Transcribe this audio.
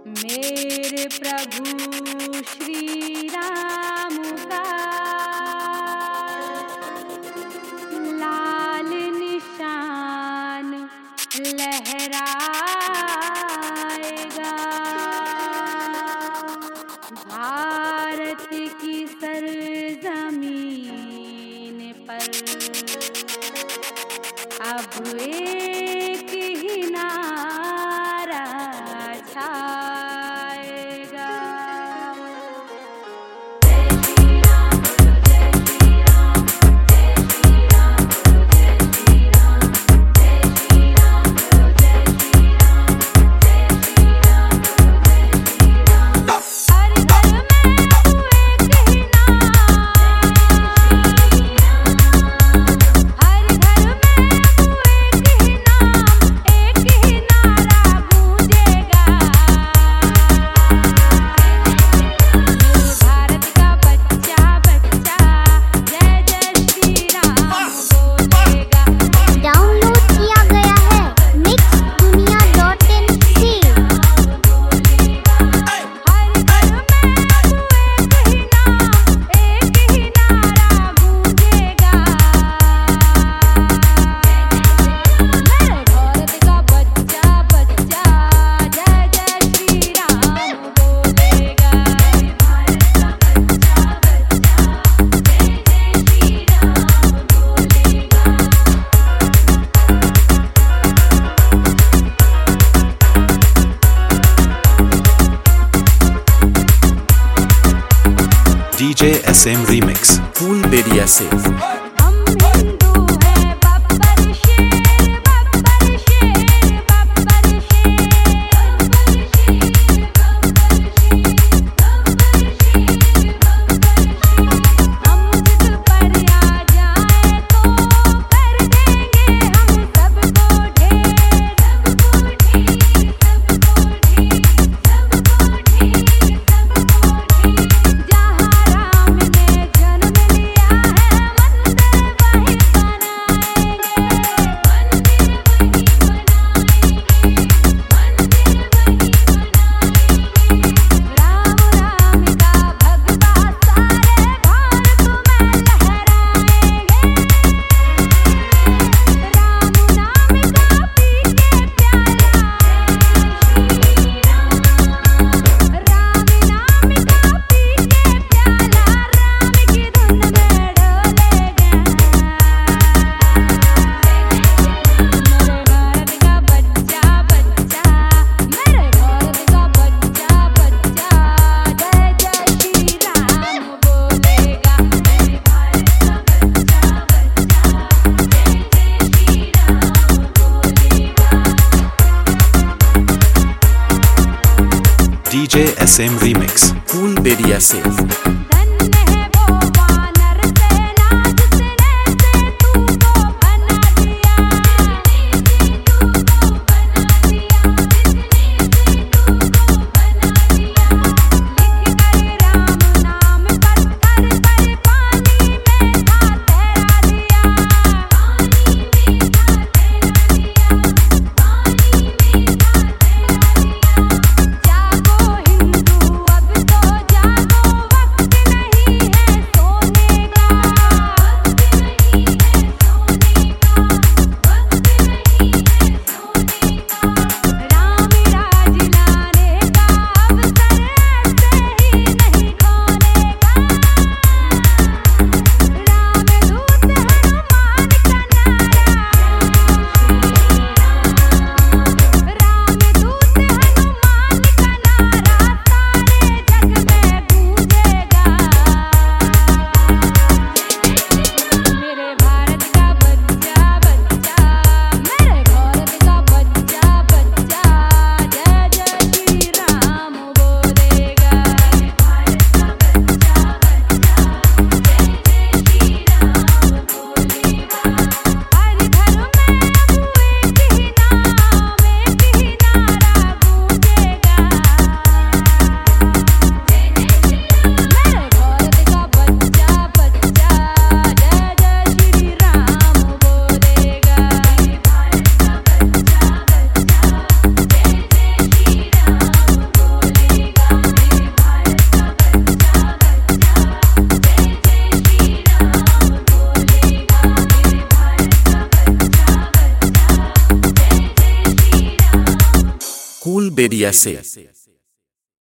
मेरे प्रभु श्री राम का लाल निशान लहराएगा। भारत की सरजमीन पर अब एक ही नारा छाएगा। जय श्री राम, जय श्री राम, जय श्री राम, जय श्री राम, जय श्री राम, जय श्री राम, जय श्री राम, जय श्री राम। हर घर में अब एक ही नाम, हर घर में एक ही नारा गूंजेगा। भारत का बच्चा बच्चा जय जय श्री राम बोलेगा। डाउनलोड किया गया है mixdunia.in से। हर घर में अब एक ही नाम, एक ही नारा गूंजेगा। मेरे भारत का बच्चा बच्चा जय जय श्री राम बोलेगा। भारत का बच्चा बच्चा जय जय श्री राम बोलेगा। DJ SM Remix Full Bedia से हम हिंदू हैं बब्बर शेर, बब्बर शेर, बब्बर शेर, बब्बर शेर, बब्बर शेर, बब्बर शेर, बब्बर शेर। हम जिद पर आ जाए तो कर देंगे हम सबको ढेर, सबको ढेर, सबको ढेर, सबको ढेर, सबको ढेर। जहाँ राम ने जन्म लिया है मंदिर वहीं बनाएंगे, मंदिर वहीं बनाएंगे, मंदिर वहीं बनाएंगे। राम राम का भगवा सारे भारत में लहराएंगे। राम नाम का पी के प्याला, राम नाम का पी के प्याला राम की धुन में ढोलेगा। मेरे भारत का बच्चा बच्चा, मेरे भारत का बच्चा बच्चा जय जय श्री राम बोलेगा। मेरे भारत का बच्चा बच्चा जय जय श्री राम बोलेगा। DJ SM Remix Full Bedia से धन्य है वो वानर सेना जिसने से तू को बना दिया, जिसने से तू को बना दिया, जिसने से तू को बना दिया। लिख कर राम नाम पत्थर पर पानी में था तैरा दिया, पानी में था तैरा दिया, पानी में था तैरा दिया। जागो हिंदू अब तो जागो, वक्त फूल बेरिया से।